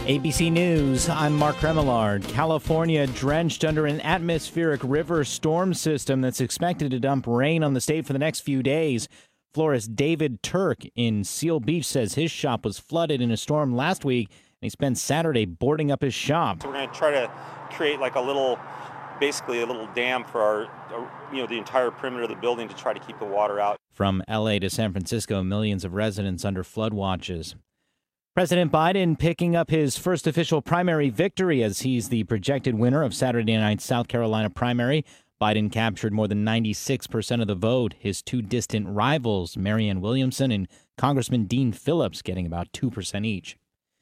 ABC News, I'm Mark Remillard. California drenched under an atmospheric river storm system that's expected to dump rain on the state for the next few days. Florist David Turk in Seal Beach says his shop was flooded in a storm last week, and he spent Saturday boarding up his shop. So we're going to try to create like a little dam for our, the entire perimeter of the building to try to keep the water out. From L.A. to San Francisco, millions of residents under flood watches. President Biden picking up his first official primary victory as he's the projected winner of Saturday night's South Carolina primary. Biden captured more than 96% of the vote. His two distant rivals, Marianne Williamson and Congressman Dean Phillips, getting about 2% each.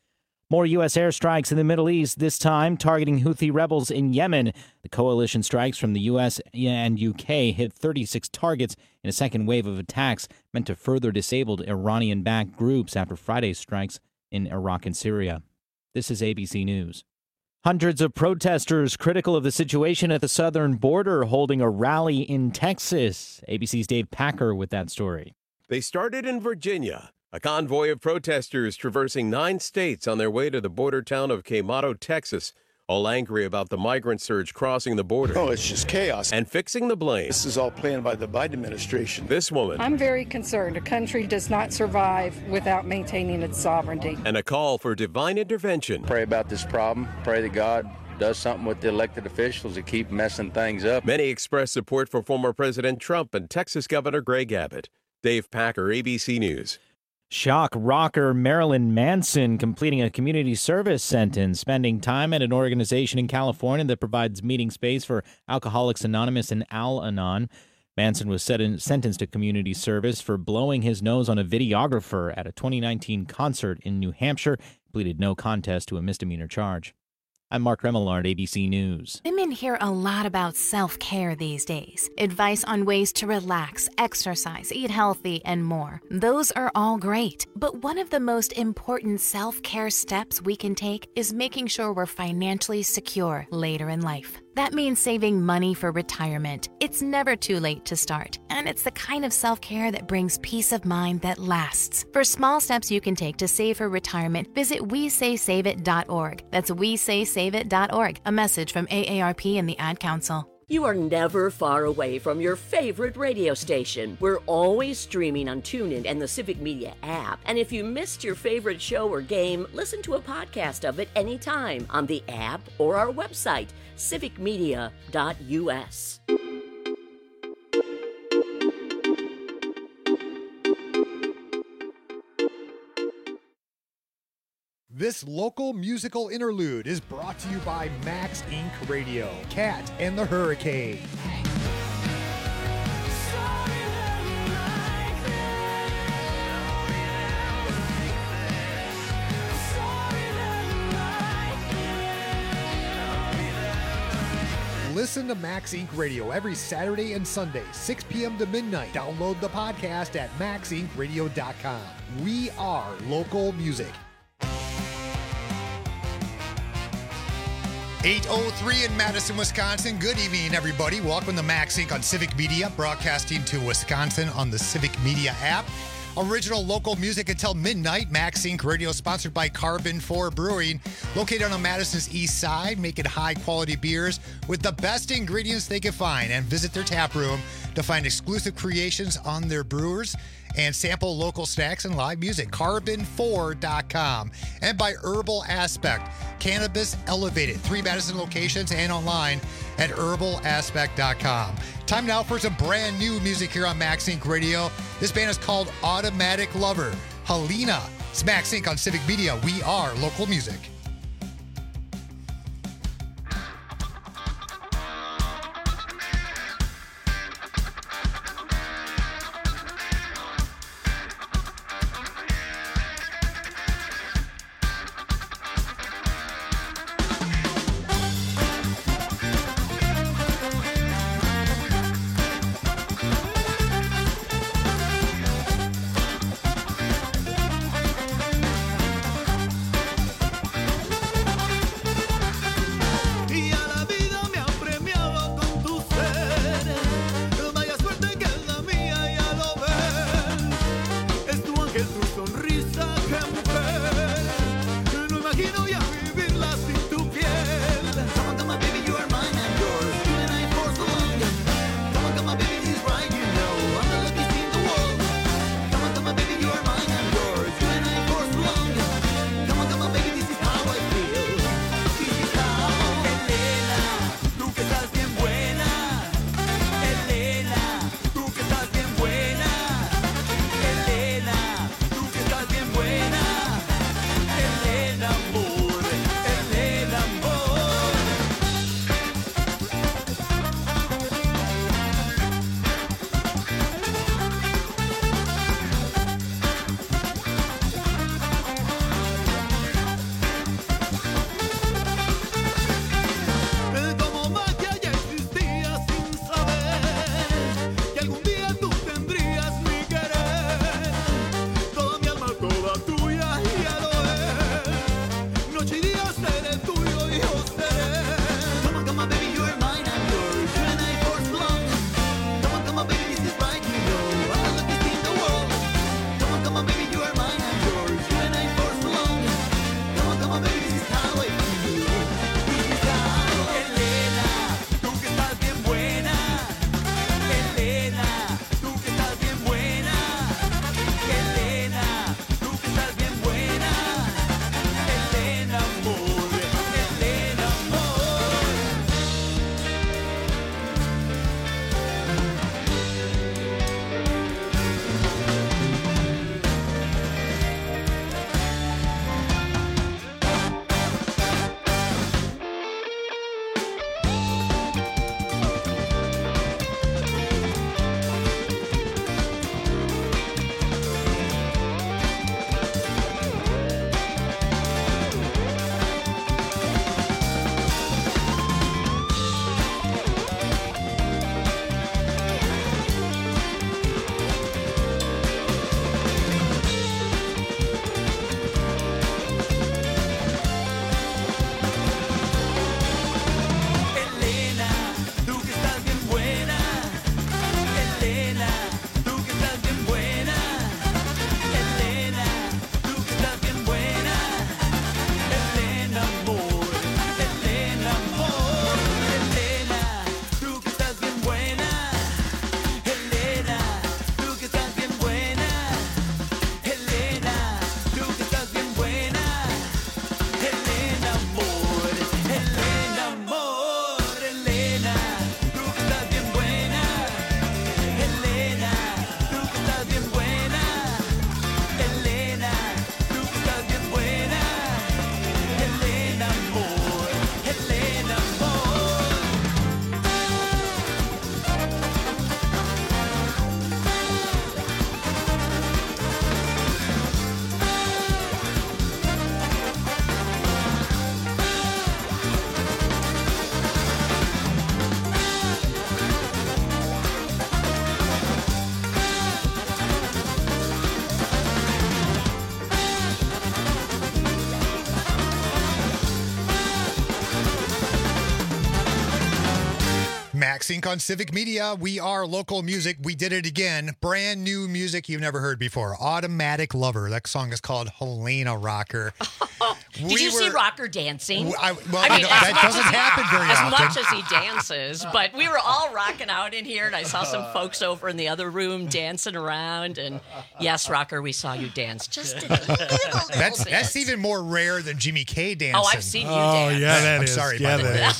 More U.S. airstrikes in the Middle East, this time targeting Houthi rebels in Yemen. The coalition strikes from the U.S. and U.K. hit 36 targets in a second wave of attacks meant to further disable Iranian-backed groups after Friday's strikes in Iraq and Syria. This is ABC News. Hundreds of protesters critical of the situation at the southern border holding a rally in Texas. ABC's Dave Packer with that story. They started in Virginia. A convoy of protesters traversing 9 states on their way to the border town of Quemado, Texas, all angry about the migrant surge crossing the border. Oh, it's just chaos. And fixing the blame. This is all planned by the Biden administration. This woman. I'm very concerned. A country does not survive without maintaining its sovereignty. And a call for divine intervention. Pray about this problem. Pray that God does something with the elected officials to keep messing things up. Many express support for former President Trump and Texas Governor Greg Abbott. Dave Packer, ABC News. Shock rocker Marilyn Manson completing a community service sentence, spending time at an organization in California that provides meeting space for Alcoholics Anonymous and Al-Anon. Manson was sentenced to community service for blowing his nose on a videographer at a 2019 concert in New Hampshire. He pleaded no contest to a misdemeanor charge. I'm Mark Remillard, ABC News. Women hear a lot about self-care these days. Advice on ways to relax, exercise, eat healthy, and more. Those are all great. But one of the most important self-care steps we can take is making sure we're financially secure later in life. That means saving money for retirement. It's never too late to start, and it's the kind of self-care that brings peace of mind that lasts. For small steps you can take to save for retirement, visit WeSaySaveIt.org. That's WeSaySaveIt.org. A message from AARP and the Ad Council. You are never far away from your favorite radio station. We're always streaming on TuneIn and the Civic Media app. And if you missed your favorite show or game, listen to a podcast of it anytime on the app or our website, civicmedia.us. This local musical interlude is brought to you by Max Inc. Radio, Cat and the Hurricane. Listen to Max Inc. Radio every Saturday and Sunday, 6 p.m. to midnight. Download the podcast at maxincradio.com. We are local music. 8:03 in Madison, Wisconsin. Good evening, everybody. Welcome to Max Inc. on Civic Media, broadcasting to Wisconsin on the Civic Media app. Original local music until midnight. Max Inc. Radio, sponsored by Carbon 4 Brewing, located on Madison's east side, making high-quality beers with the best ingredients they can find. And visit their tap room to find exclusive creations on their brewers and sample local snacks and live music. Carbon4.com. And by Herbal Aspect, cannabis elevated. 3 Madison locations and online at herbalaspect.com. Time now for some brand new music here on Max Inc. Radio. This band is called Automatic Lover. Helena. It's Max Inc. on Civic Media. We are local music. MaxSync on Civic Media. We are local music. We did it again. Brand new music you've never heard before. Automatic Lover. That song is called Helena Rocker. Did you see Rocker dancing? That doesn't happen very as often. much as he dances, but we were all rocking out in here, and I saw some folks over in the other room dancing around. And yes, Rocker, we saw you dance just a little bit. That's even more rare than Jimmy K dancing. Oh, I've seen you dance. Oh, yeah, that I'm is. sorry, yeah, by the way. that is.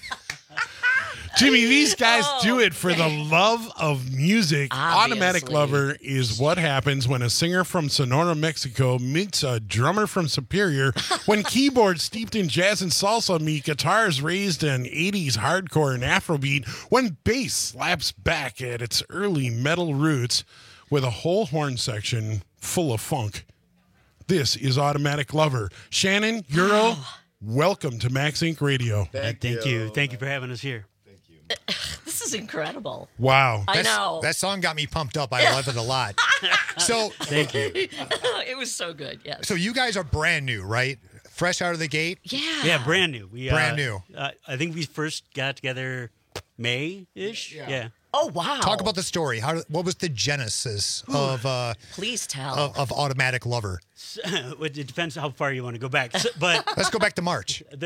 Jimmy, these guys do it for the love of music. Obviously. Automatic Lover is what happens when a singer from Sonora, Mexico meets a drummer from Superior, when keyboards steeped in jazz and salsa meet guitars raised in 80s hardcore and Afrobeat, when bass slaps back at its early metal roots with a whole horn section full of funk. This is Automatic Lover. Shannon, Euro, welcome to Max Inc. Radio. Thank you. Thank you for having us here. This is incredible. Wow. I know. That song got me pumped up. I love it a lot. So Thank you. It was so good, yes. So you guys are brand new, right? Fresh out of the gate? Yeah. Yeah, brand new. Brand new. I think we first got together May-ish. Yeah. Oh, wow. Talk about the story. What was the genesis of Please tell. of Automatic Lover? It depends how far you want to go back. But Let's go back to March. Well,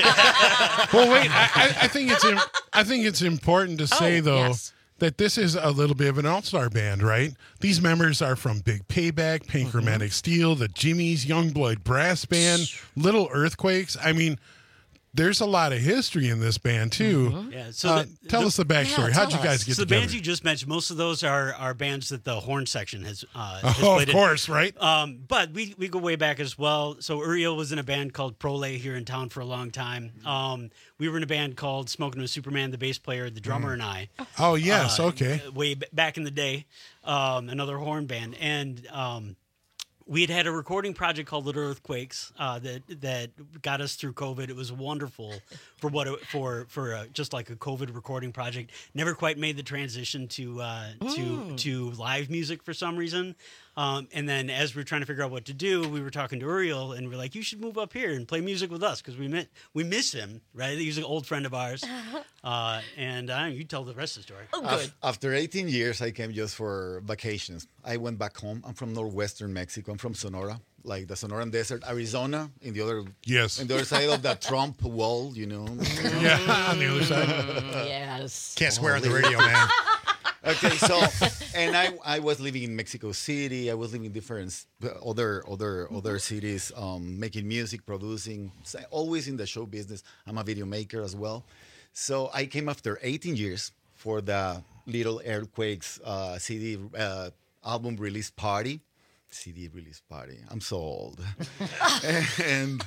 wait. I think it's important to say though that this is a little bit of an all-star band, right? These members are from Big Payback, Pink Chromatic Steel, the Jimmys, Youngblood Brass Band, Little Earthquakes. I mean, there's a lot of history in this band too. Yeah, so tell us the backstory. How'd you guys get the together? bands you just mentioned, most of those are bands that the horn section has played of in. course, right? But we go way back as well. So Uriel was in a band called Prole here in town for a long time. We were in a band called Smoking with Superman, the bass player, the drummer, and I. Oh yes, okay. Way back in the day, another horn band, and we had a recording project called Little Earthquakes that got us through COVID. It was wonderful for just like a COVID recording project. Never quite made the transition to live music for some reason. And then as we were trying to figure out what to do, we were talking to Uriel, and we're like, "You should move up here and play music with us because we miss him, right? He's an old friend of ours." And you tell the rest of the story. Oh, good. After 18 years, I came just for vacations. I went back home. I'm from northwestern Mexico. I'm from Sonora, like the Sonoran Desert, Arizona, in the other side of the Trump wall, you know. Yeah, on the other side. Yes. Can't swear on the radio, man. Okay, so and I was living in Mexico City. I was living in different other cities, making music, producing, always in the show business. I'm a video maker as well. So I came after 18 years for the Little Earthquakes CD album release party. CD release party. I'm so old. and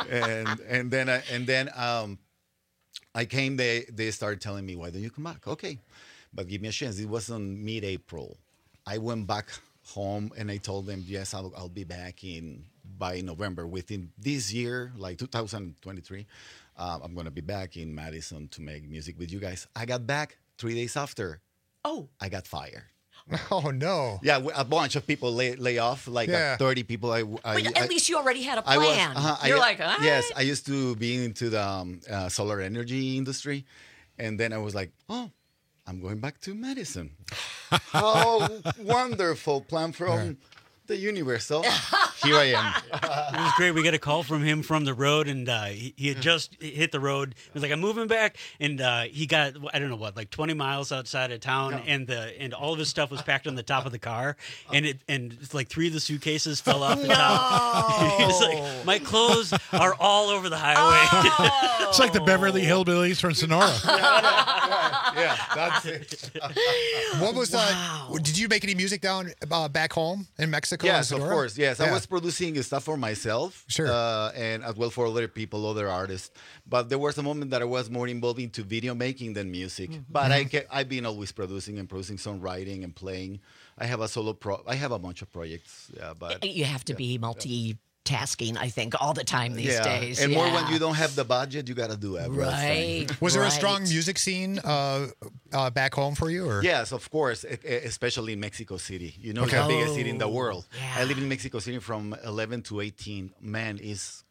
then I came. They started telling me, "Why don't you come back?" Okay. But give me a chance. It was on mid-April. I went back home and I told them, yes, I'll be back by November. Within this year, like 2023, I'm going to be back in Madison to make music with you guys. I got back 3 days after. Oh. I got fired. Oh, no. Yeah, a bunch of people lay off, like 30 people. But at least you already had a plan. You're like, all right. Yes, I used to be into the solar energy industry. And then I was like, oh, I'm going back to Madison. How wonderful plan from the universe. So here I am. It was great. We got a call from him from the road, and he had just hit the road. He was like, "I'm moving back," and he got I don't know what, like 20 miles outside of town, and all of his stuff was packed on the top of the car, and it's like 3 of the suitcases fell off the top. He was like, "My clothes are all over the highway." It's like the Beverly Hillbillies from Sonora. Yeah, that's it. What was did you make any music down back home in Mexico? Yes, of course. Yes, I was producing stuff for myself, sure, and as well for other people, other artists. But there was a moment that I was more involved into video making than music. But I've been always producing and songwriting and playing. I have I have a bunch of projects. Yeah, but you have to be multitasking, I think, all the time these days. And more when you don't have the budget, you got to do everything. Right. Was there a strong music scene back home for you? Or? Yes, of course, especially in Mexico City. You know, it's the biggest city in the world. Yeah. I live in Mexico City from 11 to 18. Man, it's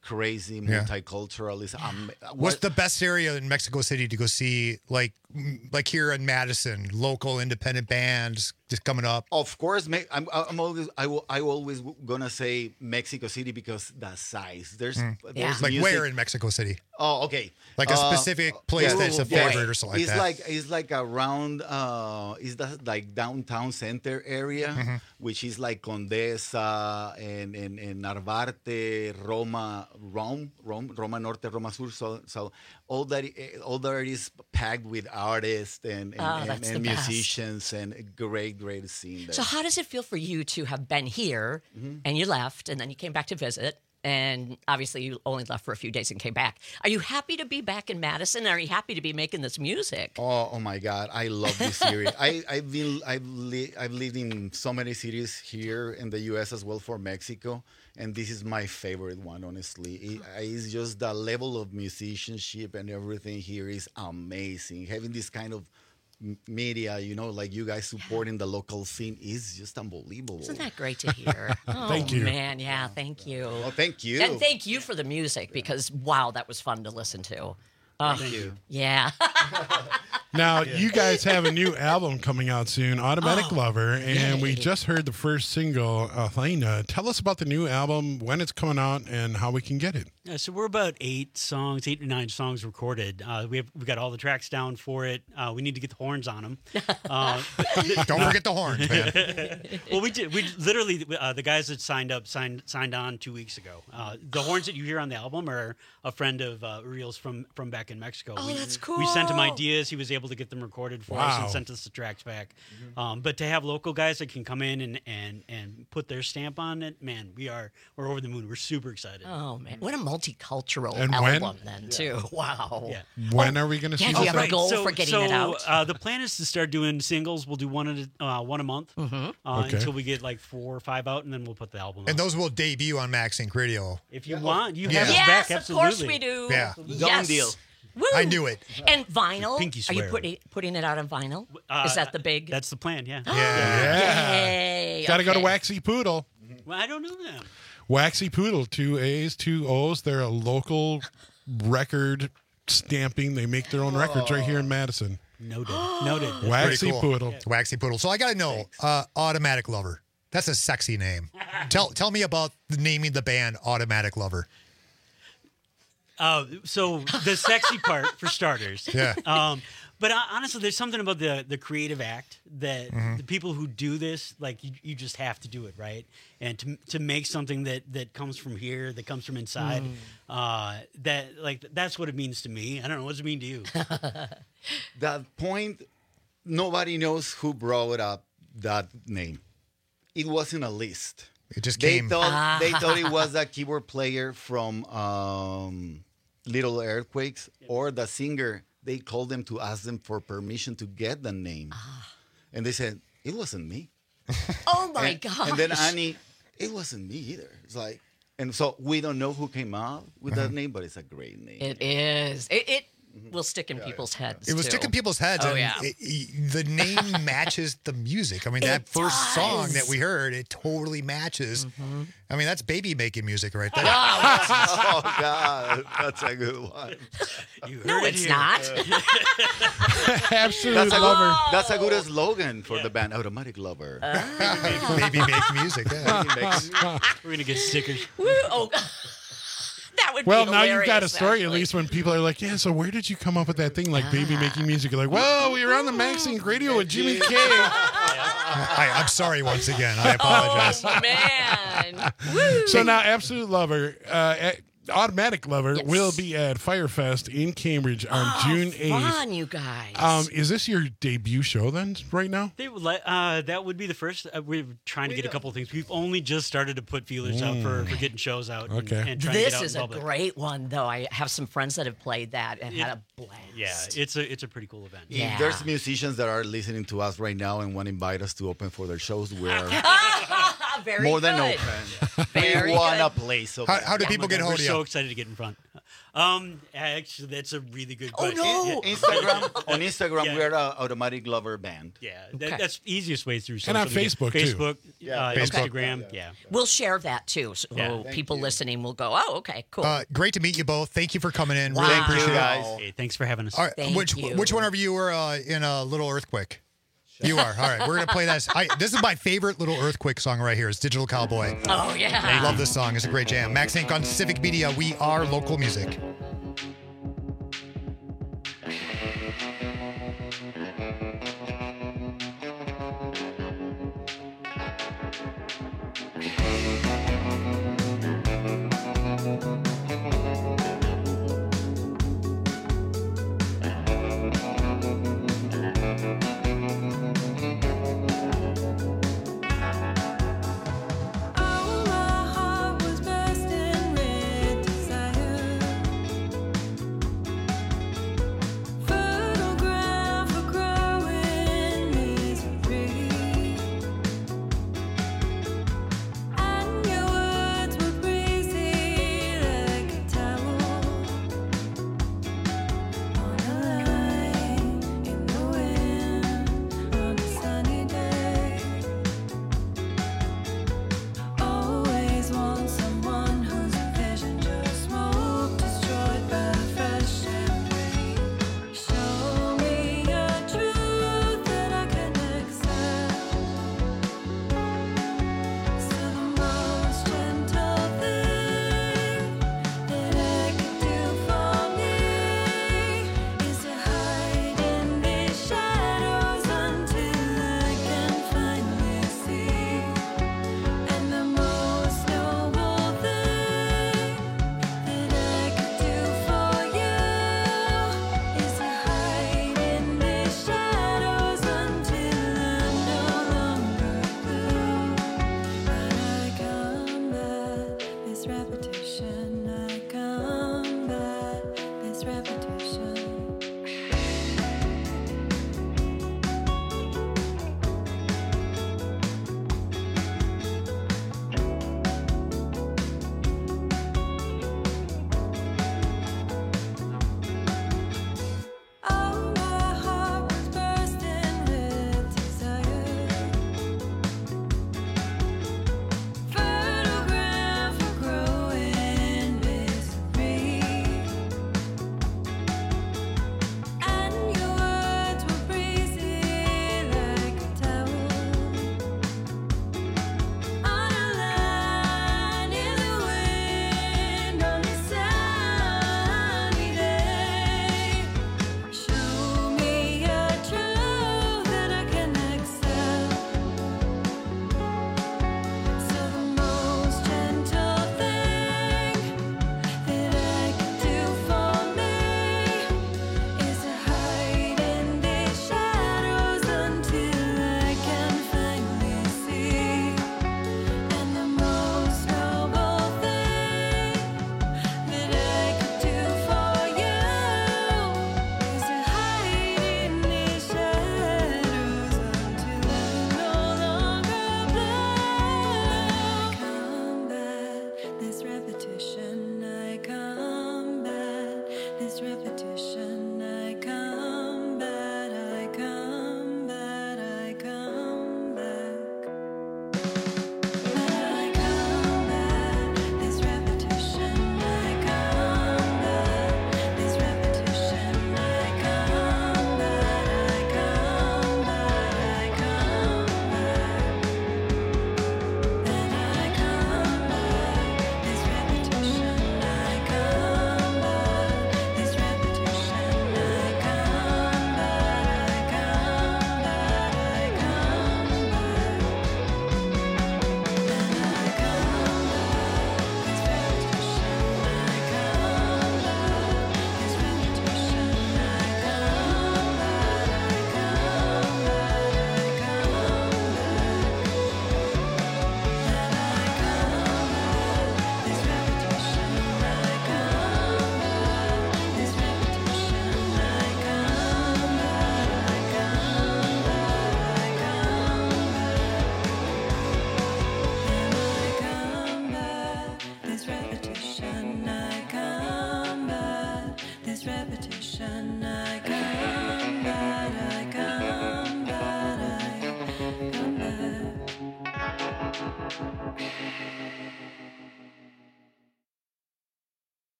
crazy, Yeah. multicultural. What's the best area in Mexico City to go see, like here in Madison, local independent bands just coming up? Of course, I'm always gonna say Mexico City because the size. There's like music. where in Mexico City? Oh, okay. Like a specific place that's a favorite or something like that. It's like around is the like downtown center area, which is like Condesa and Narvarte, Roma Norte, Roma Sur. So all that is packed with artists and musicians and a great scene there. So how does it feel for you to have been here and you left and then you came back to visit? And obviously, you only left for a few days and came back. Are you happy to be back in Madison? Are you happy to be making this music? Oh my God, I love this series. I've lived in so many cities here in the U.S. as well for Mexico, and this is my favorite one. Honestly, it's just the level of musicianship and everything here is amazing. Having this kind of media, like you guys supporting the local scene is just unbelievable. Isn't that great to hear? Oh, thank you. Man, yeah, thank you. Oh, thank you. And thank you for the music because, wow, that was fun to listen to. Thank you. Yeah. Now, you guys have a new album coming out soon, Automatic Lover, and we just heard the first single, Helena. Tell us about the new album, when it's coming out, and how we can get it. Yeah, so we're about 8 to 9 songs recorded. We've got all the tracks down for it. We need to get the horns on them. Don't forget the horns, man. Well, we did. We literally the guys that signed on 2 weeks ago. The horns that you hear on the album are a friend of Uriel's from back in Mexico. Oh, that's cool. We sent him ideas. He was able to get them recorded for us Wow. and sent us the tracks back. But to have local guys that can come in and put their stamp on it, man, we're over the moon. We're super excited. Oh man, what a multicultural And when? album then too. Wow. Yeah. When are we going to see Yeah, this? do you have a thing? goal for getting it out? The plan is to start doing singles. We'll do one a month Okay. until we get like 4 or 5 out, and then we'll put the album And out. those will debut on Max Inc. Radio. If you want, you Yeah. have us Yes, back. of Absolutely. course we do. Yeah. Yes. deal. Woo. I knew it. And vinyl? Pinky Are you swear. putting it out on vinyl? Is that the big? That's the plan. Yeah. Yeah. Yay. Got to go to Okay. Waxy Poodle. Well, I don't know them. Waxy Poodle, 2 A's, 2 O's. They're a local record stamping. They make their own records right here in Madison. Noted. Noted. Pretty Waxy cool. Poodle. Waxy Poodle. So I got to know, Automatic Lover. That's a sexy name. Tell me about naming the band Automatic Lover. So the sexy part for starters. Yeah. But honestly, there's something about the creative act that the people who do this, like you just have to do it, right? And to make something that comes from here, that comes from inside, that's what it means to me. I don't know, what does it mean to you? That point, nobody knows who brought up that name. It wasn't a list. It just They came. thought it was a keyboard player from Little Earthquakes or the singer. They called them to ask them for permission to get the name. And they said, it wasn't me. Oh my gosh. And then Annie, it wasn't me either. It's like, and so we don't know who came up with that name, but it's a great name. It is. It will stick in people's heads. It was too. sticking people's heads. Oh, and yeah. the name matches the music. I mean, that first song that we heard, it totally matches. I mean, that's baby making music right there. Oh, God. That's a good one. You heard No, it it's here. not. Absolute lover. That's a good slogan for the band, Automatic Lover. Baby make music. Yeah. We're going to get stickers. Woo. Oh, that would Well, be now hilarious, you've got a story, actually. at least when people are like, yeah, so where did you come up with that thing, like baby making music? You're like, well, we were on the Max Inc. Radio with Jimmy K. I'm sorry once again. I apologize. Oh, man. Woo. So now Absolute Lover, Automatic Lover Yes. will be at Firefest in Cambridge on June 8th. Fun, you guys. Is this your debut show then, right now? They would that would be the first. We're trying to get a couple of things. We've only just started to put feelers out for getting shows out. Okay. And trying to get This out is in a public. great one, though. I have some friends that have played that and had a blast. Yeah, it's a pretty cool event. Yeah. If there's musicians that are listening to us right now and want to invite us to open for their shows, we're Very more than good. open. Very we want good. to play so How, bad. how do people get hold We're of you? so excited to get in front. Actually, that's a really good Oh, question. no. On Instagram, Yeah. we're a Automatic Lover band. Yeah, Okay. that's the easiest way through And social on media. Facebook, too. Facebook, Yeah. Facebook. Instagram. Yeah. We'll share that too. So Yeah. people listening will go, oh, okay, cool. Great to meet you both. Thank you for coming in. Wow. Really Thank you, appreciate guys. it. Hey, thanks for having us. All right, Thank you. which one of you were in a Little Earthquake? You are. All right, we're gonna play this. This is my favorite Little Earthquake song right here. It's Digital Cowboy. Oh, yeah. I love this song. It's a great jam. Max Inc. on Civic Media. We are local music. Oh, my heart was bursting with desire.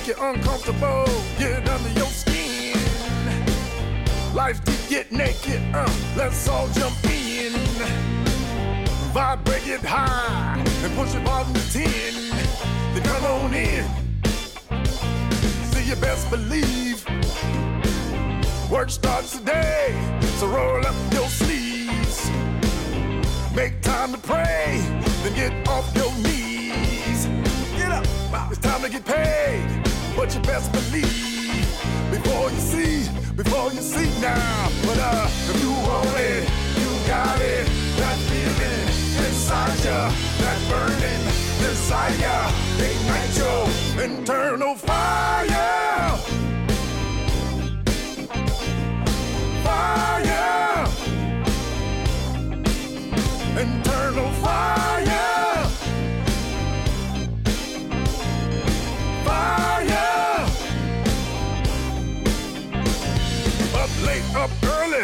you uncomfortable, get under your skin. Life to get naked, let's all jump in. Vibrate it high and push it bottom to 10. Then come on in. See, you best believe work starts today, so roll up your sleeves. Make time to pray, then get off your knees. Get up, it's time to get paid, but you best believe before you see now. But if you want it, you got it. That feeling inside ya, that burning desire, ignite your internal fire. Fire, internal fire, fire. Up late, up early,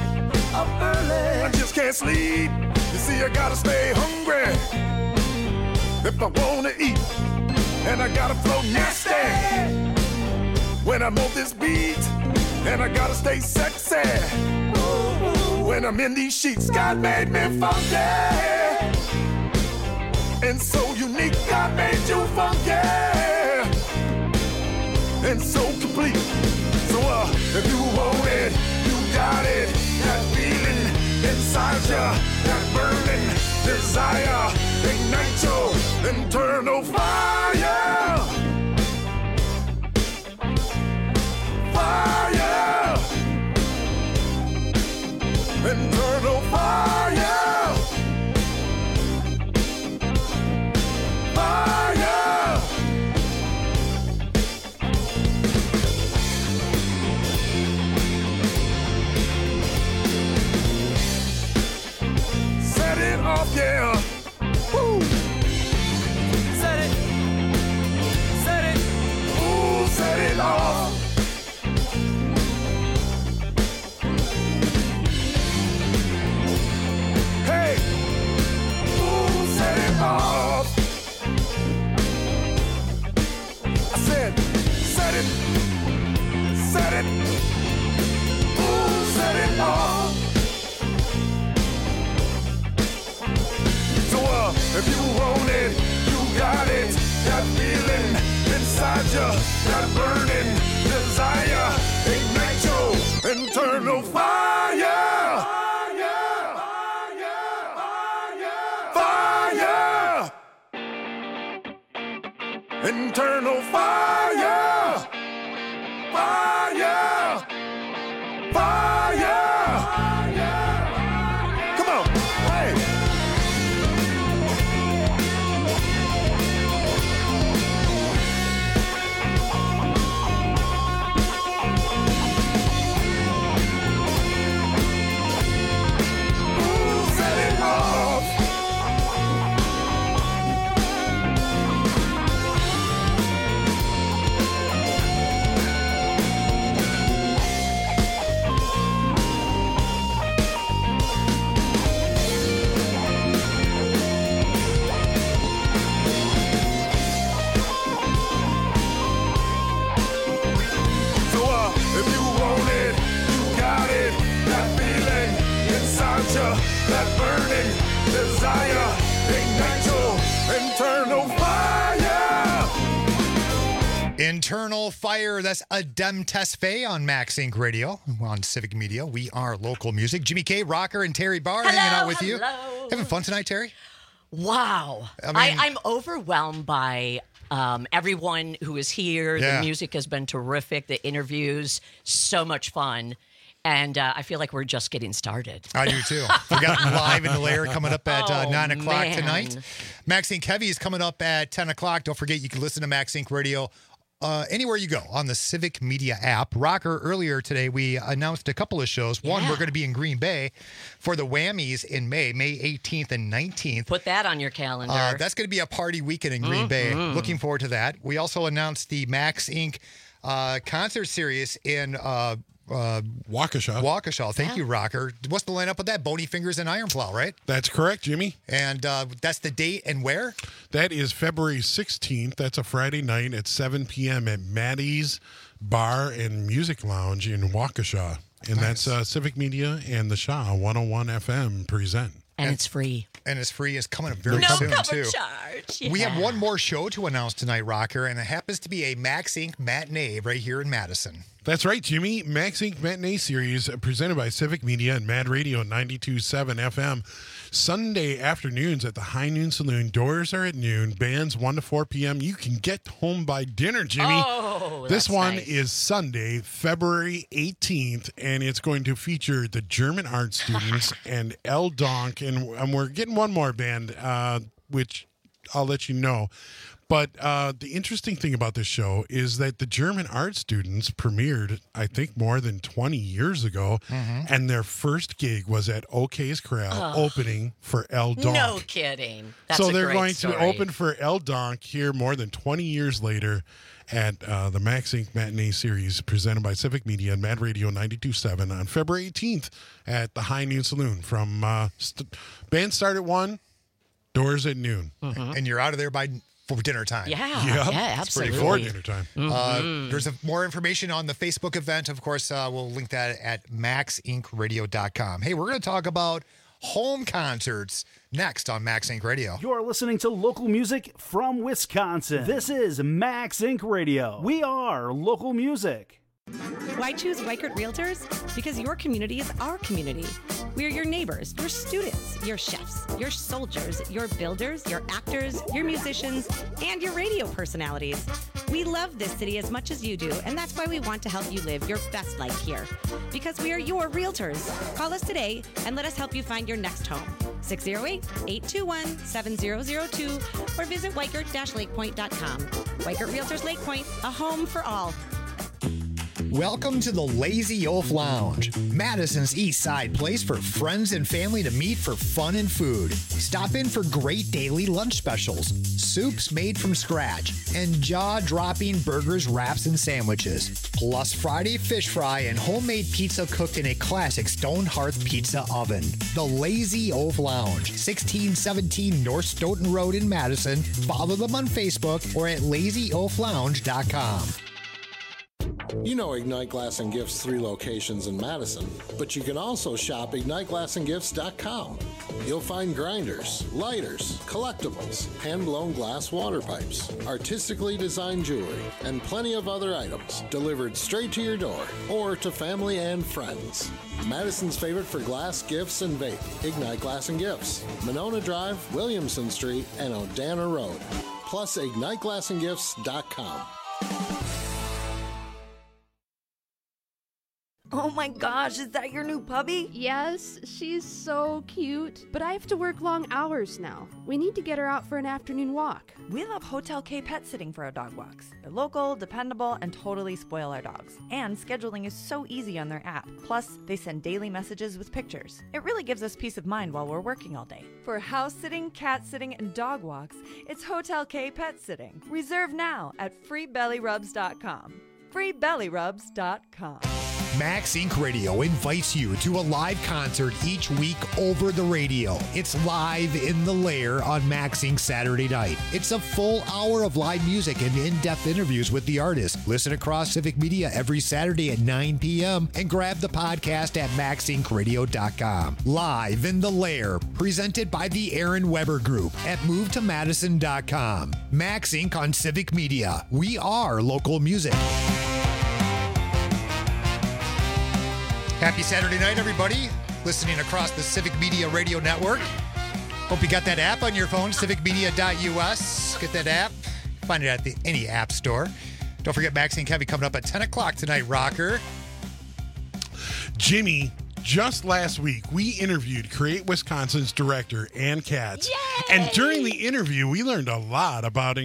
I just can't sleep. You see, I gotta stay hungry if I wanna eat, and I gotta flow nasty when I'm on this beat. And I gotta stay sexy when I'm in these sheets. God made me funky and so unique. God made you funky and so complete. So if you want it, you got it. That feeling inside ya, that burning desire, ignite your internal fire. Fire, internal fire, fire. Set it off, yeah. Woo. Set it, ooh, set it off. Hey, ooh, set it off. I said, set it, ooh, set it off. So if you want it, you got it. That feeling inside you, that burning desire, ignite your internal fire. Fire, internal fire, fire, fire. Come on, hey. Ooh, set it off. That burning desire, ignite your internal fire. Internal Fire. That's Adem Tesfaye on Max Inc. Radio on Civic Media. We are local music. Jimmy K, Rocker, and Terry Barr hanging out with you. Having fun tonight, Terry? Wow. I'm overwhelmed by everyone who is here. Yeah. The music has been terrific. The interviews, so much fun. And I feel like we're just getting started. I do too. We got Live in the Lair coming up at 9 o'clock man. tonight. Max Inc. Heavy is coming up at 10 o'clock. Don't forget, you can listen to Max Inc. Radio anywhere you go on the Civic Media app. Rocker, earlier today, we announced a couple of shows. One, we're going to be in Green Bay for the Whammies in May 18th and 19th. Put that on your calendar. That's going to be a party weekend in Green Bay. Looking forward to that. We also announced the Max Inc. Concert series in Waukesha. Waukesha. Thank you, Rocker. What's the lineup of that? Bony Fingers and Iron Plow, right? That's correct, Jimmy. And that's the date and where? That is February 16th. That's a Friday night at 7 p.m. at Maddie's Bar and Music Lounge in Waukesha. And that's Civic Media and the Shaw 101 FM present. And it's free. And it's free. It's coming up very soon, too. Charge. We have one more show to announce tonight, Rocker, and it happens to be a Max Inc. matinee right here in Madison. That's right, Jimmy. Max Inc. Matinee Series presented by Civic Media and Mad Radio 92.7 FM. Sunday afternoons at the High Noon Saloon. Doors are at noon. Bands 1 to 4 p.m. You can get home by dinner, Jimmy. Oh, this that's one nice. is Sunday, February 18th, and it's going to feature the German art students and El Donk. And we're getting one more band, which I'll let you know. But the interesting thing about this show is that the German art students premiered, I think, more than 20 years ago, and their first gig was at OK's Corral, opening for El Donk. No kidding. That's so a they're great going story. to open for El Donk here more than 20 years later at the Max Inc. Matinee Series presented by Civic Media and Mad Radio 92.7 on February 18th at the High Noon Saloon. From band start at 1, doors at noon. And you're out of there for dinner time. Yeah, Yep. yeah, It's pretty absolutely. cool. For dinner time. There's more information on the Facebook event. Of course, we'll link that at maxincradio.com. Hey, we're going to talk about home concerts next on Max Inc. Radio. You're listening to local music from Wisconsin. This is Max Inc. Radio. We are local music. Why choose Weichert Realtors? Because your community is our community. We are your neighbors, your students, your chefs, your soldiers, your builders, your actors, your musicians, and your radio personalities. We love this city as much as you do, and that's why we want to help you live your best life here. Because we are your realtors. Call us today and let us help you find your next home. 608-821-7002 or visit Weichert-lakepoint.com. Weichert Realtors Lake Point, a home for all. Welcome to the Lazy Oaf Lounge, Madison's East Side place for friends and family to meet for fun and food. Stop in for great daily lunch specials, soups made from scratch, and jaw-dropping burgers, wraps, and sandwiches. Plus Friday fish fry and homemade pizza cooked in a classic stone hearth pizza oven. The Lazy Oaf Lounge, 1617 North Stoughton Road in Madison. Follow them on Facebook or at lazyoaflounge.com. You know Ignite Glass and Gifts' 3 locations in Madison, but you can also shop IgniteGlassandGifts.com. You'll find grinders, lighters, collectibles, hand-blown glass water pipes, artistically designed jewelry, and plenty of other items delivered straight to your door or to family and friends. Madison's favorite for glass, gifts, and vape, Ignite Glass and Gifts, Monona Drive, Williamson Street, and Odana Road. Plus IgniteGlassandGifts.com. Oh my gosh, is that your new puppy? Yes, she's so cute. But I have to work long hours now. We need to get her out for an afternoon walk. We love Hotel K Pet Sitting for our dog walks. They're local, dependable, and totally spoil our dogs. And scheduling is so easy on their app. Plus, they send daily messages with pictures. It really gives us peace of mind while we're working all day. For house sitting, cat sitting, and dog walks, it's Hotel K Pet Sitting. Reserve now at freebellyrubs.com. freebellyrubs.com. Max Inc. Radio invites you to a live concert each week over the radio. It's Live in the Lair on Max Inc. Saturday night. It's a full hour of live music and in-depth interviews with the artist. Listen across Civic Media every Saturday at 9 p.m. and grab the podcast at maxincradio.com. Live in the Lair, presented by the Aaron Weber Group at movetomadison.com. Max Inc. on Civic Media. We are local music. Happy Saturday night, everybody. Listening across the Civic Media Radio Network. Hope you got that app on your phone, civicmedia.us. Get that app. Find it at any app store. Don't forget Maxie and Kevin coming up at 10 o'clock tonight, Rocker. Jimmy, just last week, we interviewed Create Wisconsin's director, Ann Katz. Yay! And during the interview, we learned a lot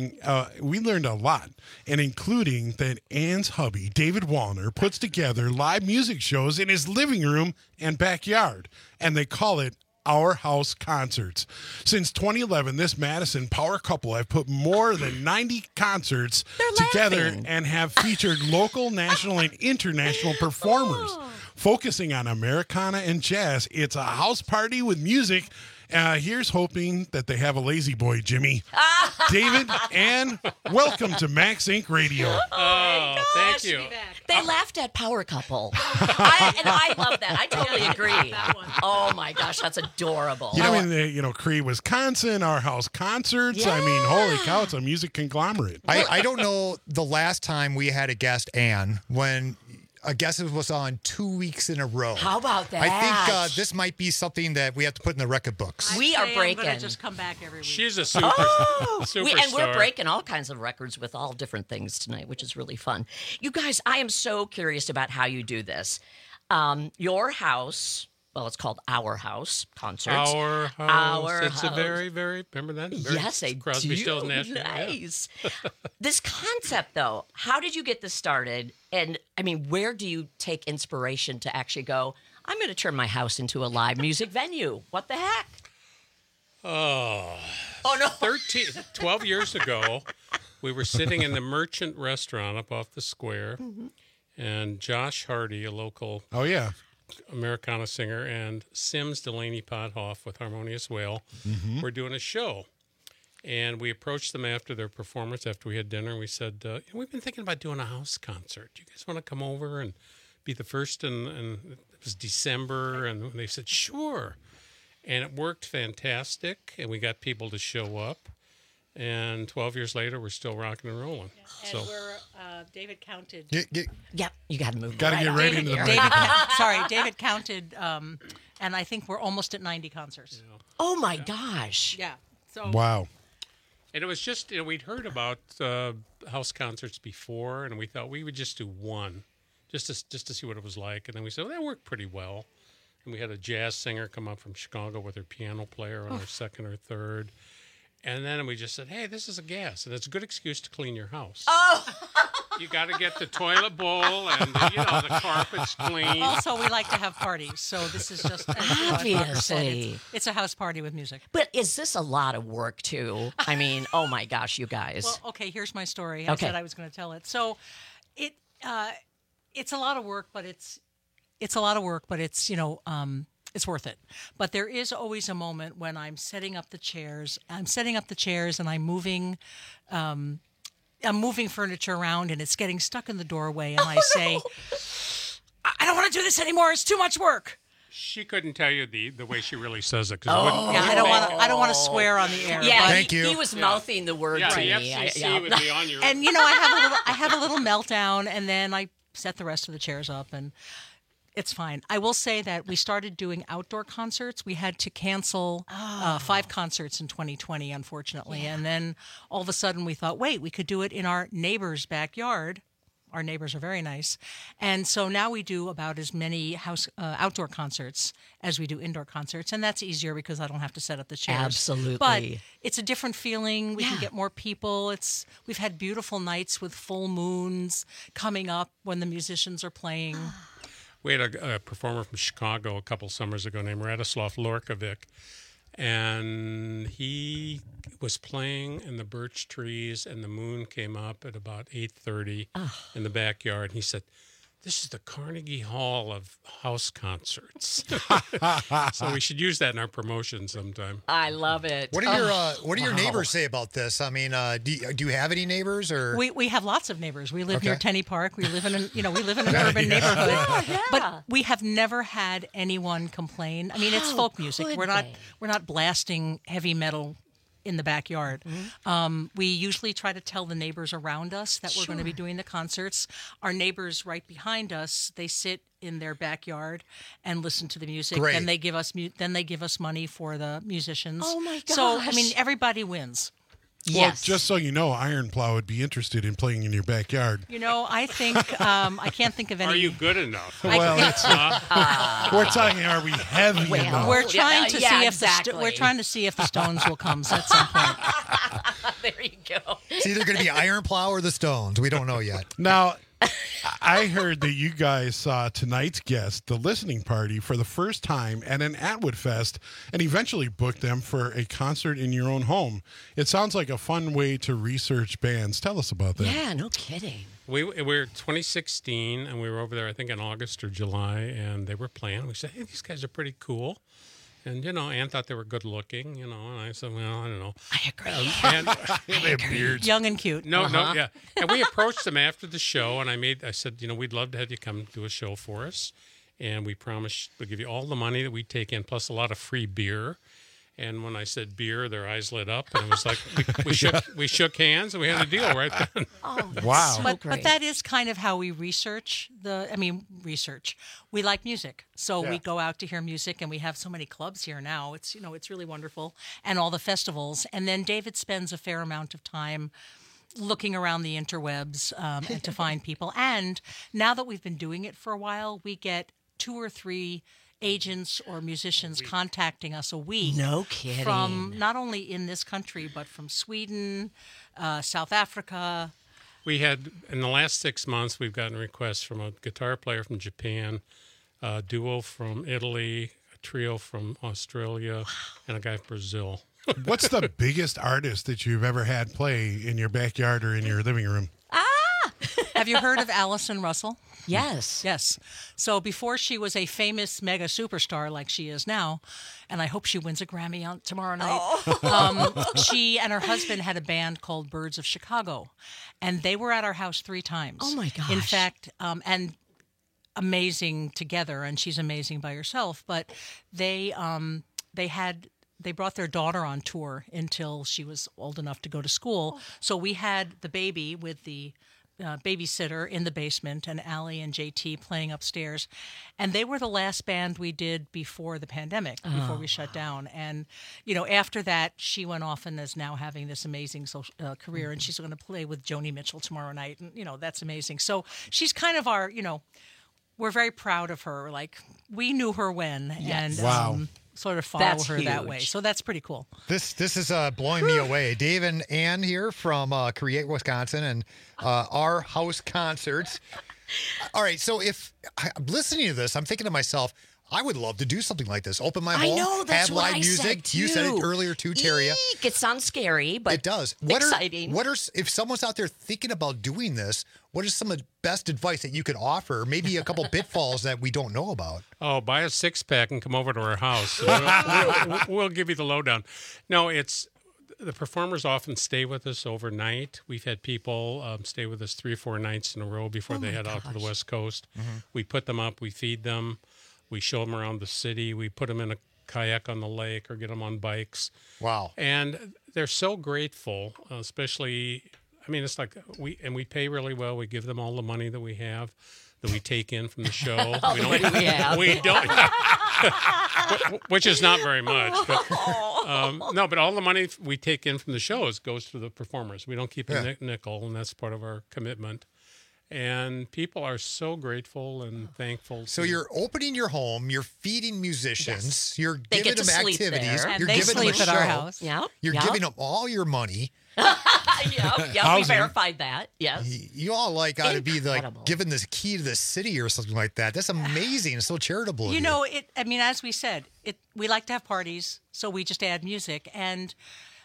and including that Ann's hubby, David Wallner, puts together live music shows in his living room and backyard. And they call it Our House Concerts. Since 2011, this Madison power couple have put more than 90 concerts together and have featured local, national, and international performers. Focusing on Americana and jazz, it's a house party with music. Here's hoping that they have a lazy boy, Jimmy. David, Ann, welcome to Max Inc. Radio. Oh, thank you. They laughed at Power Couple. I love that. I totally agree. Oh my gosh, that's adorable. Cree, Wisconsin, Our House Concerts. I mean, holy cow, it's a music conglomerate. I don't know the last time we had a guest, Ann, when a guest was on 2 weeks in a row. How about that? I think this might be something that we have to put in the record books. We are breaking. I'm gonna just come back every week. She's a superstar. And we're breaking all kinds of records with all different things tonight, which is really fun. You guys, I am so curious about how you do this. Your house, well, it's called Our House Concerts. Our House. It's a very, very, remember that? Yes, I Crosby, do. Stills, Nash. Nice. This concept, though, how did you get this started? And, I mean, where do you take inspiration to actually go, I'm going to turn my house into a live music venue? What the heck? Oh no. 12 years ago, we were sitting in the Merchant restaurant up off the square, and Josh Hardy, a local Americana singer, and Sims Delaney Pothoff with Harmonious Whale were doing a show. And we approached them after their performance, after we had dinner, and we said, we've been thinking about doing a house concert. Do you guys want to come over and be the first? And it was December, and they said, sure. And it worked fantastic, and we got people to show up. And 12 years later, we're still rocking and rolling. And we're, David counted. Yep, you got to move. Got to get right into the David counted, and I think we're almost at 90 concerts. Yeah. Oh my gosh! Yeah. So wow. And it was just, we'd heard about house concerts before, and we thought we would just do one, just to see what it was like. And then we said, well, that worked pretty well. And we had a jazz singer come up from Chicago with her piano player on her second or third. And then we just said, hey, this is a gas, and it's a good excuse to clean your house. Oh! You got to get the toilet bowl and, the carpets clean. Also, we like to have parties, so this is just... Obviously. It's a house party with music. But is this a lot of work, too? I mean, oh my gosh, you guys. Well, okay, here's my story. I said I was going to tell it. So it's a lot of work, but it's it's worth it. But there is always a moment when I'm setting up the chairs. And I'm moving furniture around, and it's getting stuck in the doorway. And I say, I don't want to do this anymore. It's too much work. She couldn't tell you the way she really says it. I don't want to swear on the air. Yeah, thank you. He was mouthing the word to me. The FCC would be on your... And I have a little meltdown, and then I set the rest of the chairs up, and it's fine. I will say that we started doing outdoor concerts. We had to cancel 5 concerts in 2020, unfortunately. Yeah. And then all of a sudden we thought, wait, we could do it in our neighbor's backyard. Our neighbors are very nice. And so now we do about as many outdoor concerts as we do indoor concerts. And that's easier because I don't have to set up the chairs. Absolutely. But it's a different feeling. We can get more people. We've had beautiful nights with full moons coming up when the musicians are playing. We had a performer from Chicago a couple summers ago named Radislav Lorkovic, and he was playing in the birch trees, and the moon came up at about 8:30 in the backyard. And he said, this is the Carnegie Hall of house concerts. So we should use that in our promotion sometime. I love it. What do your neighbors say about this? I mean, do you have any neighbors, or we have lots of neighbors. We live near Tenney Park. We live in an urban neighborhood. Yeah. But we have never had anyone complain. I mean, it's folk music. We're not blasting heavy metal in the backyard. Mm-hmm. We usually try to tell the neighbors around us that we're going to be doing the concerts. Our neighbors right behind us, they sit in their backyard and listen to the music. Great. And they give us money for the musicians. Oh my gosh. So I mean, everybody wins. Well, just so you know, Iron Plow would be interested in playing in your backyard. I think I can't think of any. Are you good enough? Well, we're talking. Are we heavy enough? We're trying to see if we're trying to see if the Stones will come at some point. There you go. It's either going to be Iron Plow or the Stones. We don't know yet. Now, I heard that you guys saw tonight's guest, The Listening Party, for the first time at an Atwood Fest and eventually booked them for a concert in your own home. It sounds like a fun way to research bands. Tell us about that. Yeah, no kidding. We were 2016, and we were over there, I think, in August or July, and they were playing. We said, hey, these guys are pretty cool. And, Ann thought they were good looking, and I said, well, I don't know. I agree. And they have beards. Young and cute. No, yeah. And we approached them after the show, and I said, we'd love to have you come do a show for us. And we promised we'll give you all the money that we take in, plus a lot of free beer. And when I said beer, their eyes lit up, and it was like we shook hands, and we had a deal right then. Oh, wow! So But that is kind of how we research research. We like music, so we go out to hear music, and we have so many clubs here now. It's it's really wonderful, and all the festivals. And then David spends a fair amount of time looking around the interwebs to find people. And now that we've been doing it for a while, we get 2 or 3 agents or musicians contacting us a week. No kidding. From not only in this country, but from Sweden, South Africa. We had, in the last 6 months, we've gotten requests from a guitar player from Japan, a duo from Italy, a trio from Australia, and a guy from Brazil. What's the biggest artist that you've ever had play in your backyard or in your living room? Have you heard of Alison Russell? Yes. Yes. So before she was a famous mega superstar like she is now, and I hope she wins a Grammy tomorrow night, she and her husband had a band called Birds of Chicago, and they were at our house 3 times. Oh, my gosh. In fact, and amazing together, and she's amazing by herself, but they brought their daughter on tour until she was old enough to go to school. So we had the baby with the babysitter in the basement and Allie and JT playing upstairs. And they were the last band we did before the pandemic, before we shut down. And, after that, she went off and is now having this amazing career. And she's going to play with Joni Mitchell tomorrow night. And, that's amazing. So she's kind of our, we're very proud of her. Like, we knew her when. Yes. And, wow. Sort of follow That's her that huge. way. So that's pretty cool. This is blowing me away. Dave and Ann here from Create Wisconsin and Our House Concerts. All right, so if I'm listening to this, I'm thinking to myself, I would love to do something like this. Open my home, I know, that's have what live I music. said, You said it too. earlier too, Terria. Eek, it sounds scary, but it does. exciting. If someone's out there thinking about doing this, what is some of the best advice that you could offer? Maybe a couple pitfalls that we don't know about. Oh, buy a 6-pack and come over to our house. We'll give you the lowdown. No, the performers often stay with us overnight. We've had people stay with us 3 or 4 nights in a row before they head out to the West Coast. Mm-hmm. We put them up, we feed them, we show them around the city, we put them in a kayak on the lake or get them on bikes. Wow. And they're so grateful, especially, it's like we pay really well. We give them all the money that we have, that we take in from the show. All the money we have. We don't, which is not very much. But, no, but all the money we take in from the shows goes to the performers. We don't keep a nickel, and that's part of our commitment. And people are so grateful and thankful. So you're opening your home, you're feeding musicians, Yes. you're They giving get to them sleep activities, there. And you're they giving them a sleep at our show. house. Yep. You're yep. giving them all your money. Yep, we Housing. verified that. Yes. You all ought to be Incredible. given this key to the city or something like that. That's amazing. It's so charitable. of you. As we said, we like to have parties, so we just add music. And,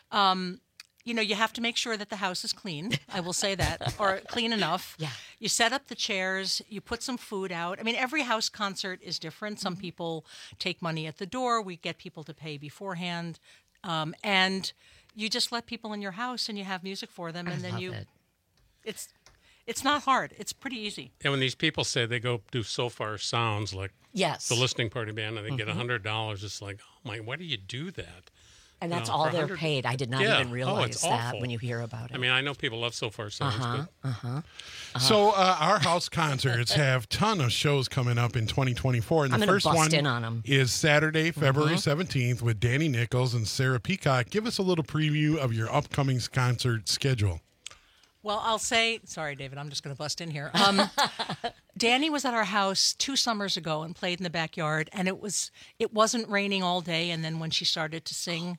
you have to make sure that the house is clean. I will say that, or clean enough. Yeah. You set up the chairs, you put some food out. Every house concert is different. Some people take money at the door. We get people to pay beforehand. And you just let people in your house and you have music for them. And then love it. It's not hard. It's pretty easy. And when these people say they go do So Far Sounds, like Yes. the listening party band, and they get $100, it's like, oh my, why do you do that? And that's for all they're 100 paid. I did not Yeah. even realize it's that awful. when you hear about it. I know people love So Far Sounds, but So our house concerts have a ton of shows coming up in 2024. And I'm the gonna first bust one in on 'em. is Saturday, February 17th with Danny Nichols and Sarah Peacock. Give us a little preview of your upcoming concert schedule. Well, I'll say, sorry, David, I'm just going to bust in here. Danny was at our house 2 summers ago and played in the backyard, and it wasn't raining all day. And then when she started to sing,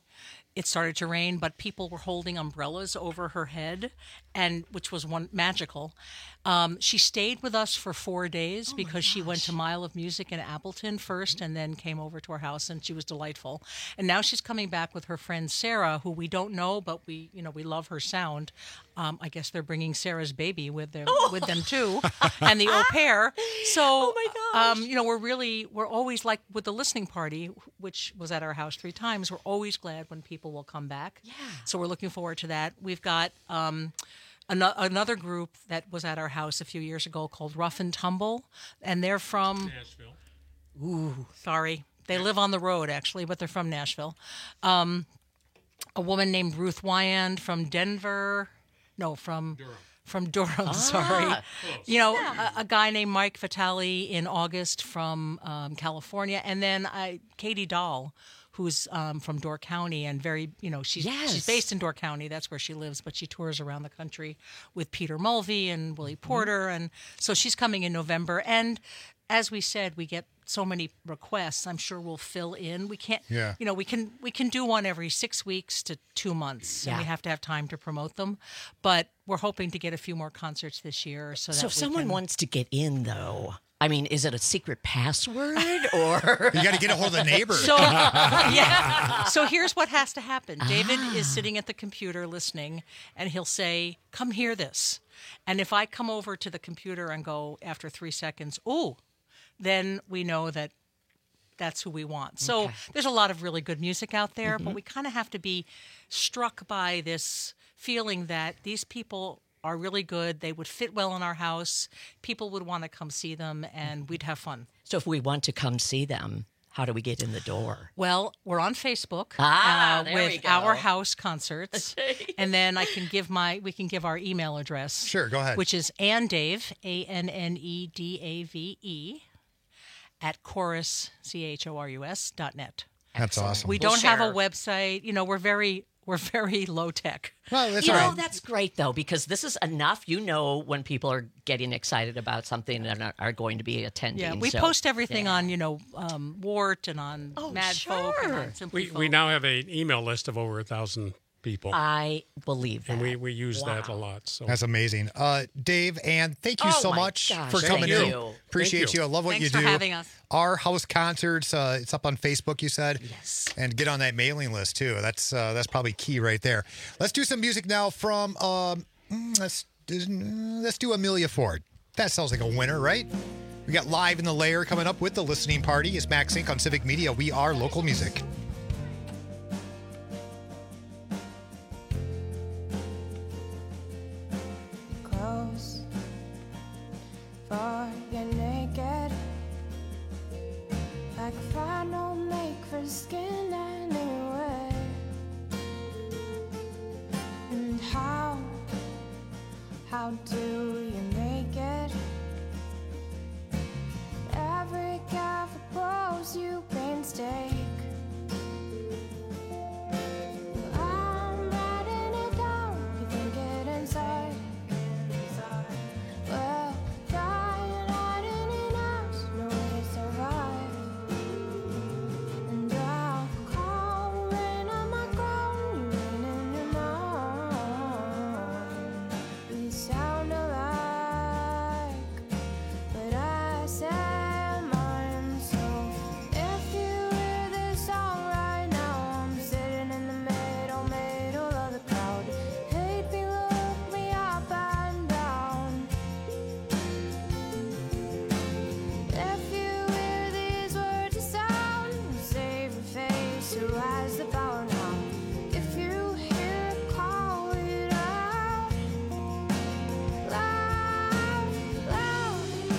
it started to rain, but people were holding umbrellas over her head, and which was magical. She stayed with us for 4 days because she went to Mile of Music in Appleton first and then came over to our house, and she was delightful. And now she's coming back with her friend Sarah, who we don't know, but we love her sound. I guess they're bringing Sarah's baby with them too, and the au pair. So, we're always like with the listening party, which was at our house 3 times. We're always glad when people will come back. Yeah. So we're looking forward to that. We've got another group that was at our house a few years ago called Rough and Tumble, and they're from Nashville. Ooh, sorry. They live on the road, actually, but they're from Nashville. A woman named Ruth Wyand from Denver. No, from Durham, sorry. A guy named Mike Vitale in August from California. And then Katie Dahl, who's from Door County and she's based in Door County. That's where she lives, but she tours around the country with Peter Mulvey and Willie Porter. And so she's coming in November. And as we said, we get so many requests. I'm sure we'll fill in. We can't, we can do one every 6 weeks to 2 months, and we have to have time to promote them. But we're hoping to get a few more concerts this year. So if someone wants to get in, though, I mean, is it a secret password or you got to get a hold of the neighbor? So, So here's what has to happen. David is sitting at the computer listening, and he'll say, "Come hear this." And if I come over to the computer and go after 3 seconds, "Ooh," then we know that that's who we want. So there's a lot of really good music out there, but we kind of have to be struck by this feeling that these people are really good. They would fit well in our house. People would want to come see them, and we'd have fun. So if we want to come see them, how do we get in the door? Well, we're on Facebook with Our House Concerts, and then we can give our email address. Sure, go ahead. Which is AnnDave, ANNEDAVE, at chorus, CHORUS.net. That's awesome. We don't have a website. We're very low tech. Well, that's that's great though, because this is enough. When people are getting excited about something and are going to be attending. Yeah, we post everything on Wart and on Mad Folk. And on Simply We now have an email list of over 1,000 people. I believe that. And we use that a lot. So that's amazing. Dave, Ann, thank you so much for coming in. Appreciate you. I love what you do. Thanks for having us. Our House Concerts, it's up on Facebook, you said? Yes. And get on that mailing list, too. That's probably key right there. Let's do some music now from, let's do Amelia Ford. That sounds like a winner, right? We got Live in the Lair coming up with the listening party. It's Max Inc. on Civic Media. We are local music. For you're naked, like final make for skin anyway. And how do you make it? Every careful pose you painstake. I'm writing it down, you think it inside. Well, crying out in an house, no way to survive. And I'll call rain on my crown, you rain in your mind. We sound alike, but I say mine. So if you hear this song right now, I'm sitting in the middle of the crowd. Hate me, look me up and down. If you hear these words of sound, save your face, who has the power now? If you hear it, call it out loud, loud.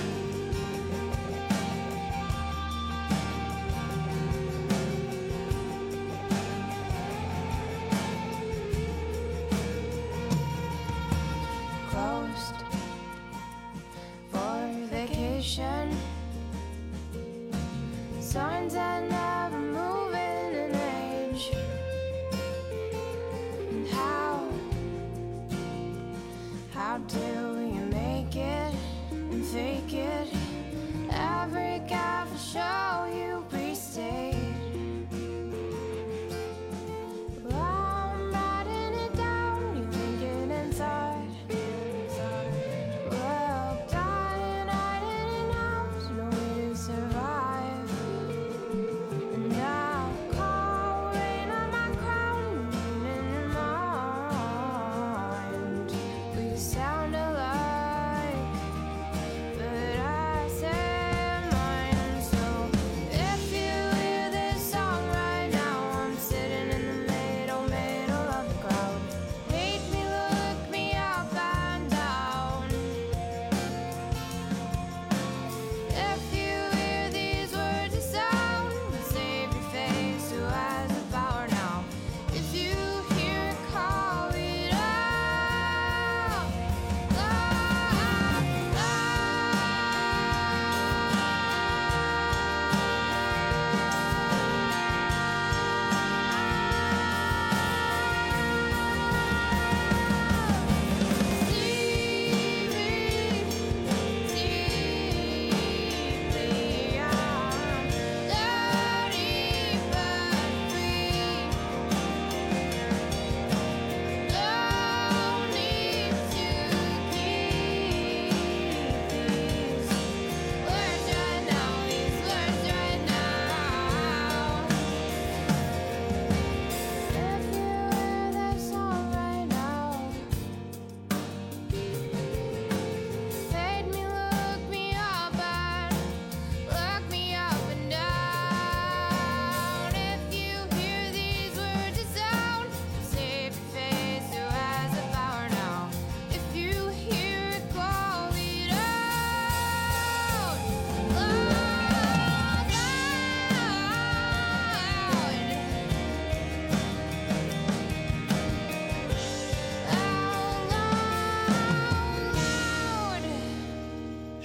Closed for vacation. Signs that never move in an age. And how do you make it and fake it? Every careful show you pre-state. Well,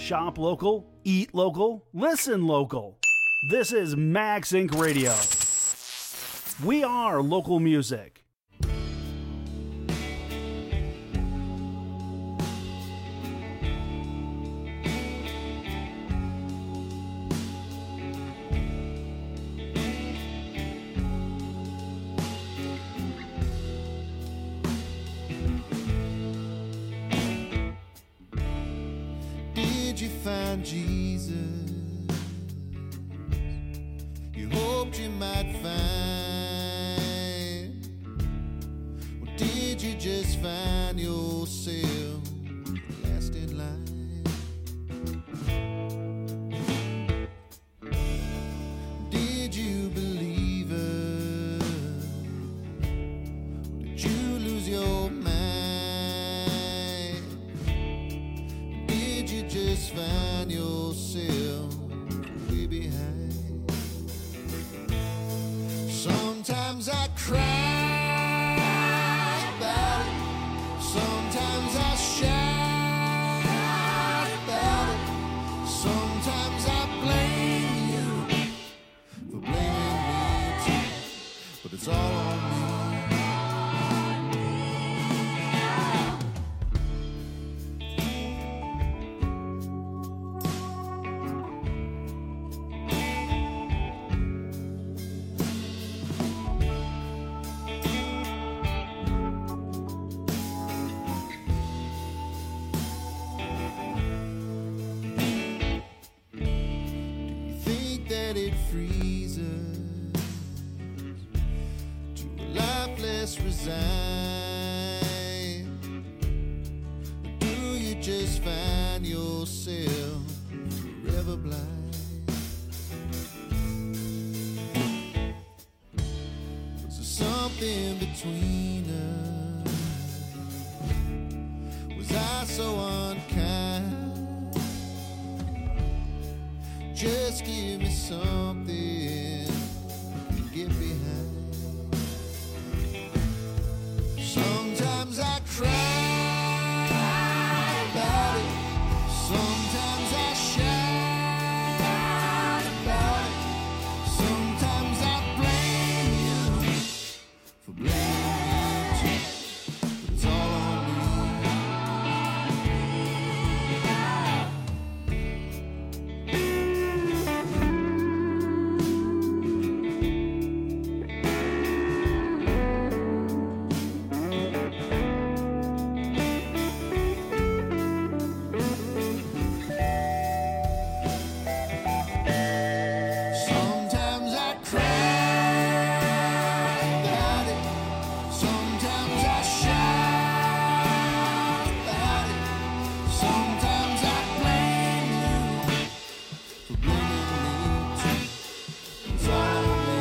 Shop local, eat local, listen local. This is Max Inc. Radio. We are local music. Did you find Jesus? You hoped you might find? Or did you just find yourself last in line? Did you believe her? Did you lose your mind? Did you just find yourself way behind? Sometimes I cry about it. Sometimes I shout about it. Sometimes I blame you for blaming me too. But it's all on me. Think that it frees us to a life less resigned? Or do you just find yourself forever blind? Was there something between us? Was I so unkind? Just give me something to get behind. Sometimes I cry about it. Sometimes I shout about it. Sometimes I blame you for blaming me too. But it's all on me. Sometimes I cry about it. Sometimes I shout about it. Sometimes I blame you for blaming me too. It's all on me.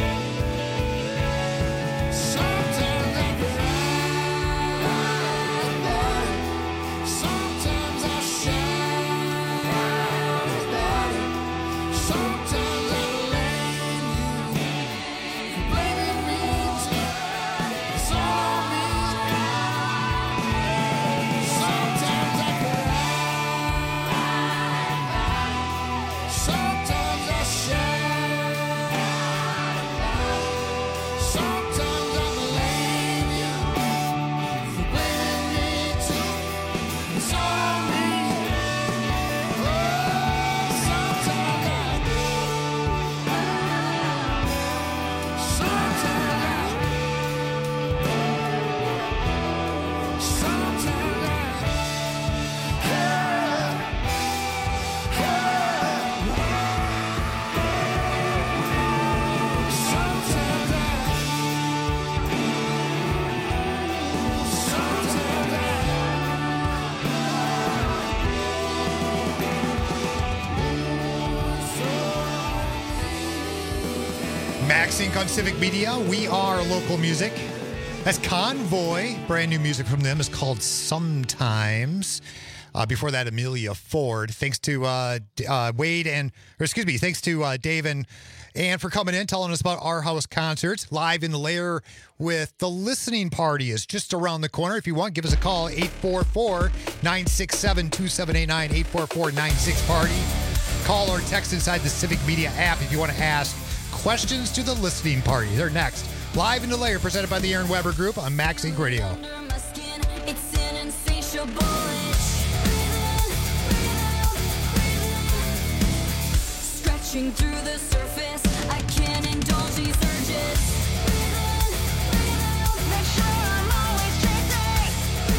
Sometimes I cry about it. Sometimes I shout about it. Sometimes I blame you for blaming me too. It's all on me. Sometimes I cry. Sometimes I shout. Sometimes I blame you for blaming me too. It's all on me. Sometimes I do. Sometimes I do. Sometimes I Max Inc. on Civic Media. We are local music. That's Convoy. Brand new music from them is called Sometimes. Before that, Amelia Ford. Thanks to Dave and and for coming in, telling us about Our House Concerts. Live in the Lair with The Listening Party is just around the corner. If you want, give us a call, 844-967-2789, 844-96-PARTY. Call or text inside the Civic Media app if you want to ask questions to The Listening Party. They're next. Live in the Lair, presented by the Aaron Weber Group on Max Inc. Radio. It's an insatiable itch. Scratching through the surface, I can't indulge these urges. Make sure I'm always chasing,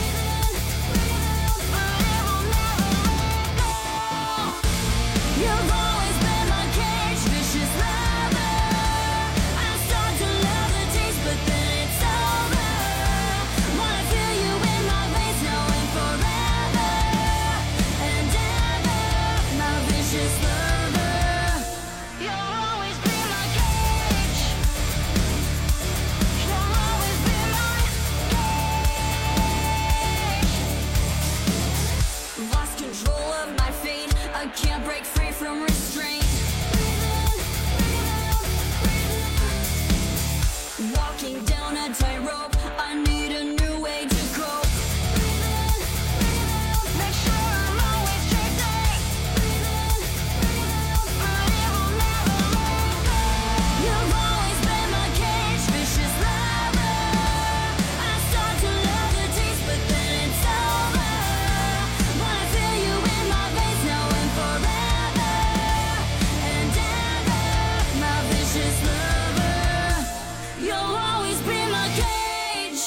but it will never let go. You've always been my cage, vicious lover. I start to love the taste, but then it's over. Wanna feel you in my veins now and forever and ever, my vicious lover. You'll always be my cage. You'll always be my cage. Lost control of my fate. I can't break free from restraint. Walking down a tightrope. I need a new way to cope. Make sure I'm always chasing, but it will never let go. You've always been my cage, vicious lover. I start to love the taste, but then it's over. Wanna feel you in my veins now and forever and ever, my vicious lover. You'll always be my cage.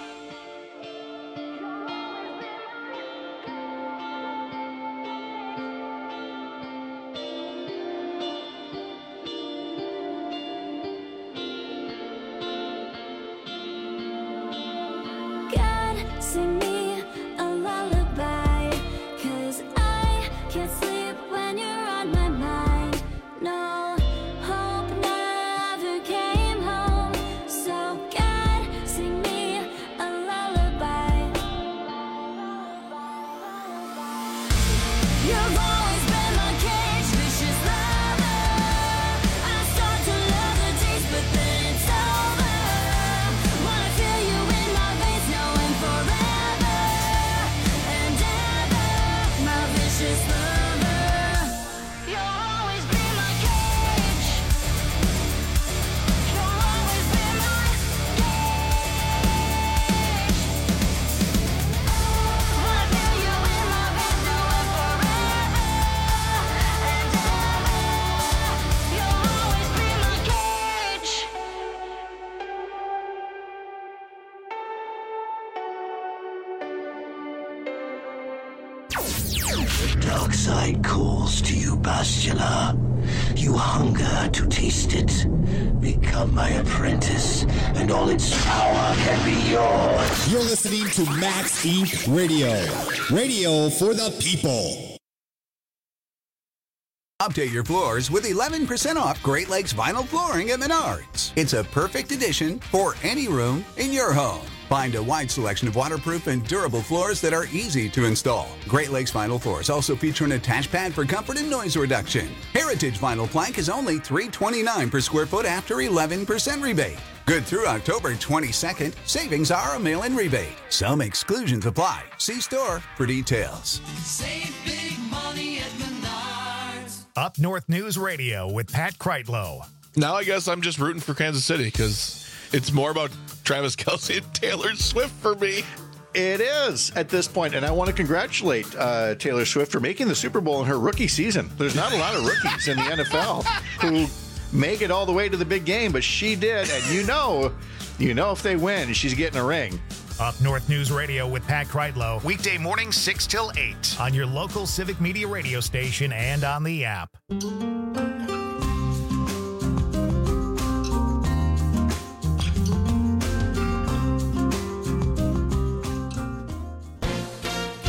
God, sing me a lullaby, 'cause I can't sleep when you're on my mind. No hope never came home, so God, sing me a lullaby. You've always been my cage, vicious lover. I start to love the taste, but then it's over. Wanna feel you in my veins now and forever and ever, my vicious lover. You'll always be my cage. You'll always be my cage. Wanna feel you in my veins now and forever and ever. You'll always be my cage. The dark side calls to you, Bastila. You hunger to taste it. Become my apprentice, and all its power can be yours. You're listening to Max Inc. Radio. Radio for the people. Update your floors with 11% off Great Lakes vinyl flooring at Menards. It's a perfect addition for any room in your home. Find a wide selection of waterproof and durable floors that are easy to install. Great Lakes vinyl floors also feature an attached pad for comfort and noise reduction. Heritage vinyl plank is only $329 per square foot after 11% rebate. Good through October 22nd. Savings are a mail-in rebate. Some exclusions apply. See store for details. Save big money at Menards. Up North News Radio with Pat Kreitlow. Now I guess I'm just rooting for Kansas City because it's more about Travis Kelce and Taylor Swift for me. It is at this point, and I want to congratulate Taylor Swift for making the Super Bowl in her rookie season. There's not a lot of rookies in the NFL who make it all the way to the big game, but she did, and you know if they win, she's getting a ring. Up North News Radio with Pat Kreitlow. Weekday morning 6 till 8 on your local Civic Media radio station and on the app.